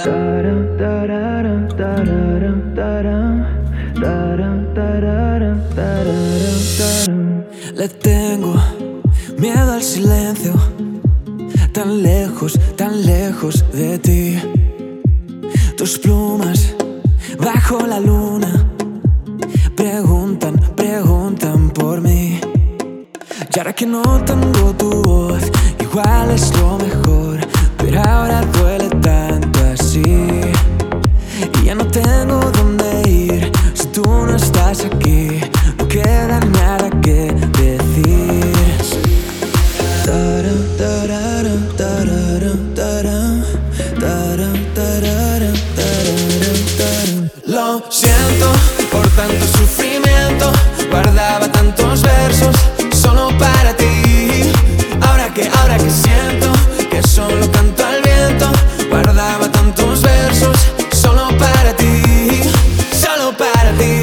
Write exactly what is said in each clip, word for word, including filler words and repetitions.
Le tengo miedo al silencio, tan lejos, tan lejos de ti. Tus plumas bajo la luna preguntan, preguntan por mí. Y ahora que no tengo tu voz, igual es lo mejor, pero ahora duele tanto así. Y ya no tengo dónde ir si tú no estás aquí. No queda nada que decir. Taran, tararan, tararan, taran, taran, tararan, tararan, taran. Lo siento por tanto sufrimiento, guardaba tantos versos solo para ti. Ahora que, ahora que siento que solo canto al viento, guardaba tantos versos solo para ti, solo para ti.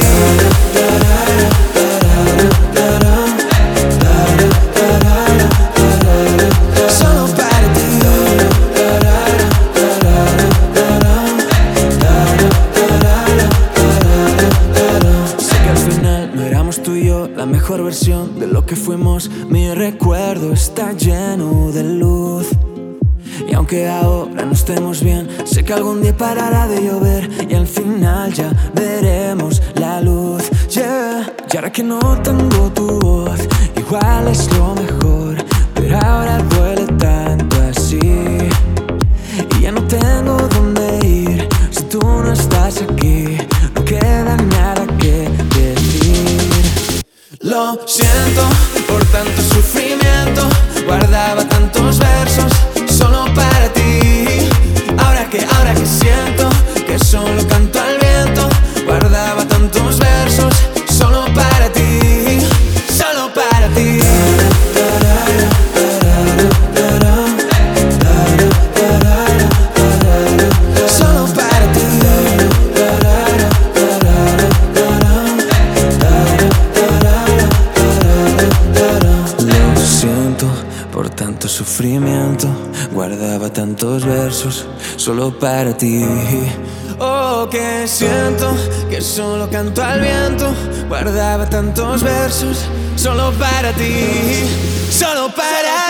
Solo para ti. Sé que al final no éramos tú y yo la mejor versión de lo que fuimos. Mi recuerdo está lleno de luz. Y aunque ahora no estemos bien, sé que algún día parará de llover y al final ya veremos la luz, yeah. Y ahora que no tengo tu voz, igual es lo mejor, pero ahora duele tanto así. Y ya no tengo dónde ir si tú no estás aquí. No queda nada que decir. Lo siento por tanto sufrimiento, guardaba tantos versos solo para ti. Ahora que, ahora que siento que solo canto al viento, guardaba tantos versos solo para ti, solo para ti. Solo para ti. Lo siento por tanto sufrimiento, guardaba tantos versos solo para ti. Oh, que siento que solo canto al viento, guardaba tantos versos solo para ti, solo para ti.